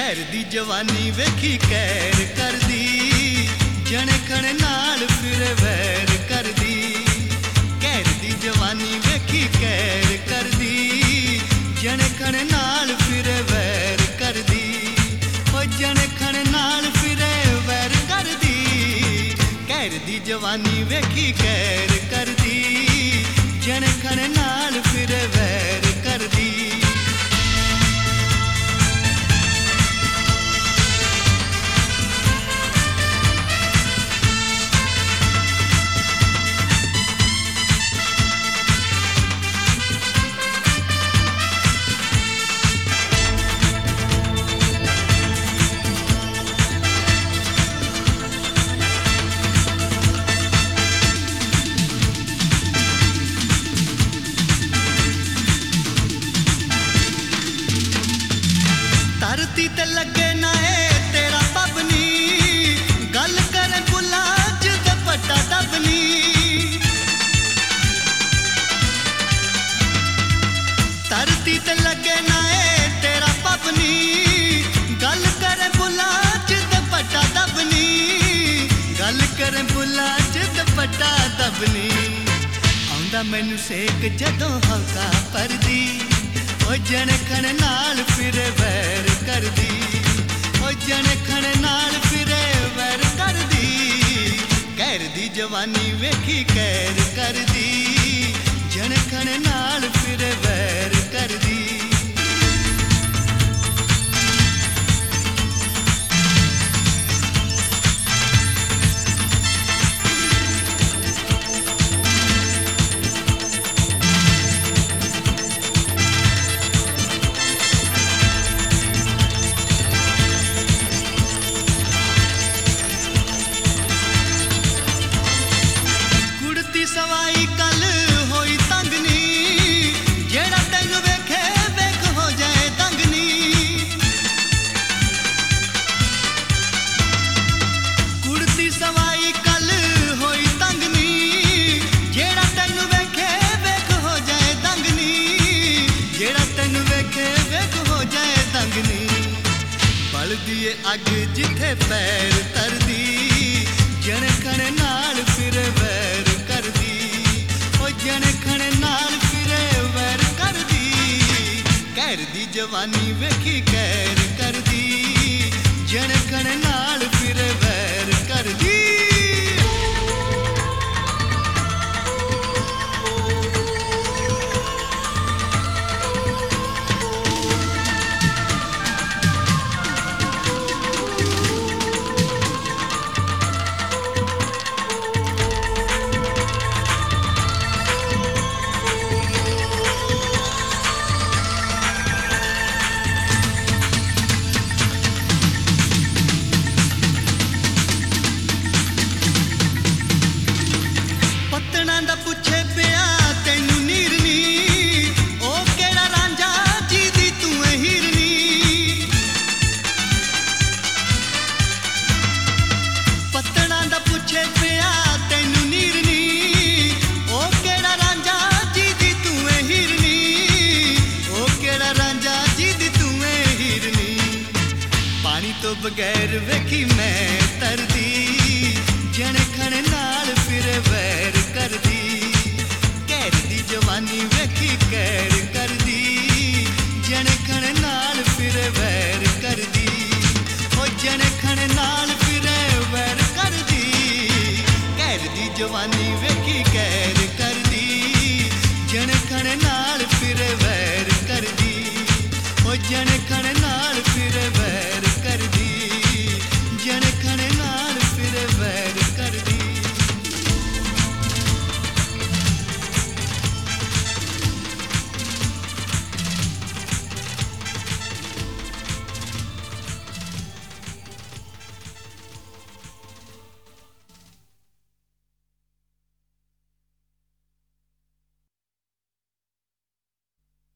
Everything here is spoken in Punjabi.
ਕਹਿਰ ਦੀ ਜਵਾਨੀ ਵੇਖੀ ਕਹਿਰ ਕਰਦੀ, ਜਣੇ ਖਣੇ ਨਾਲ ਫਿਰ ਵੈਰ ਕਰਦੀ। ਕਹਿਰ ਦੀ ਜਵਾਨੀ ਵੇਖੀ ਕਹਿਰ ਕਰਦੀ, ਜਣੇ ਖਣੇ ਨਾਲ ਫਿਰ ਵੈਰ ਕਰਦੀ। ਉਹ ਜਣੇ ਖਣੇ ਨਾਲ ਫਿਰ ਵੈਰ ਕਰਦੀ। ਕਹਿਰ ਦੀ ਜਵਾਨੀ ਵੇਖੀ ਕਹਿਰ ਕਰਦੀ, ਜਣੇ ਖਣੇ ਨਾਲ ਫਿਰ ਵੈਰ ਕਰਦੀ। ਧਰਤੀ ਤੇ ਲੱਗੇ ਨਾ ਏ ਤੇਰਾ ਪਬਨੀ, ਗੱਲ ਕਰੇ ਬੁੱਲਾਂ ਚ ਦੁਪੱਟਾ ਦਬਨੀ। ਧਰਤੀ ਤੇ ਲੱਗੇ ਨਾ ਏ ਤੇਰਾ ਪਬਨੀ, ਗੱਲ ਕਰੇ ਬੁੱਲਾਂ ਚ ਦੁਪੱਟਾ ਦਬਨੀ। ਗੱਲ ਕਰੇ ਬੁੱਲਾਂ ਚ ਦੁਪੱਟਾ ਦਬਨੀ। ਆਉਂਦਾ ਮੈਨੂੰ ਸੇਕ ਜਦੋਂ ਹਲਕਾ ਪਰਦੀ, ਉਹ ਜਣੇ ਖਣੇ ਨਾਲ ਫਿਰ ਵੈਰ ਕਰਦੀ। ਉਹ ਜਣੇ ਖਣੇ ਨਾਲ ਫਿਰ ਵੈਰ ਕਰਦੀ। ਕਹਿਰ ਦੀ ਜਵਾਨੀ ਵੇਖੀ ਕਹਿਰ ਕਰਦੀ, ਜਣੇ ਖਣੇ ਨਾਲ ਫਿਰ ਵੈਰ ਕਰਦੀ। ਸਵਾਈ ਕੱਲ ਹੋਈ ਤੰਗ ਨੀ, ਜਿਹੜਾ ਤੈਨੂੰ ਵੇਖੇ ਵੇਖ ਹੋ ਜਾਏ ਦੰਗ ਨੀ। ਕੁੜਤੀ ਸਵਾਈ ਕੱਲ ਹੋਈ ਤੰਗ ਨੀ, ਜਿਹੜਾ ਤੈਨੂੰ ਵੇਖੇ ਵੇਖ ਹੋ ਜਾਏ ਦੰਗ ਨੀ। ਜਿਹੜਾ ਤੈਨੂੰ ਵੇਖੇ ਵੇਖ ਹੋ ਜਾਏ ਦੰਗ ਨੀ। ਬਲਦੀ ਏ ਅੱਗ ਜਿੱਥੇ ਪੈਰ ਧਰਦੀ, ਜਣੇ ਖਣੇ ਨਾਲ ਫਿਰ ਵੈਰ ਕਰਦੀ। ਉਹ ਜਣੇ ਖਣੇ ਨਾਲ ਫਿਰ ਵੈਰ ਕਰਦੀ। ਕਹਿਰ ਦੀ ਜਵਾਨੀ ਵੇਖੀ ਕਹਿਰ ਕਰਦੀ, ਜਣੇ ਖਣੇ ਨਾਲ ਫਿਰ ਵੈਰ ਕਰਦੀ। ਦਾ ਪੁੱਛੇ ਪਿਆ ਤੈਨੂੰ ਨੀਰਨੀ, ਉਹ ਕਿਹੜਾ ਰਾਂਝਾ ਜਿਹਦੀ ਤੂੰ ਏ ਹੀਰਨੀ। ਪੱਤਣਾ ਦਾ ਪੁੱਛੇ ਪਿਆ ਤੈਨੂੰ ਨੀਰਨੀ, ਉਹ ਕਿਹੜਾ ਰਾਂਝਾ ਜਿਹਦੀ ਤੂੰ ਏ ਹੀਰਨੀ। ਉਹ ਕਿਹੜਾ ਰਾਂਝਾ ਜਿਹਦੀ ਤੂੰ ਏ ਹੀਰਨੀ। ਪਾਣੀ ਤੋਂ ਬਗੈਰ ਵੇਖੀ ਮੈਂ ਤਰਦੀ, ਜਣੇ ਖਣੇ ਨਾਲ ਫਿਰ ਵੈਰ ਕਰਦੀ। ਕਹਿਰ ਦੀ ਜਵਾਨੀ ਵੇਖੀ ਕਹਿਰ ਕਰਦੀ, ਜਣੇ ਖਣੇ ਨਾਲ ਫਿਰ ਵੈਰ ਕਰਦੀ। ਉਹ ਜਣੇ ਖਣੇ ਨਾਲ ਫਿਰ ਵੈਰ ਕਰਦੀ। ਕਹਿਰ ਦੀ ਜਵਾਨੀ ਵੇਖੀ ਕਹਿਰ ਕਰਦੀ, ਜਣੇ ਖਣੇ ਨਾਲ ਫਿਰ ਵੈਰ ਕਰਦੀ। ਉਹ ਜਣੇ ਖਣੇ ਨਾਲ ਫਿਰ ਵੈਰ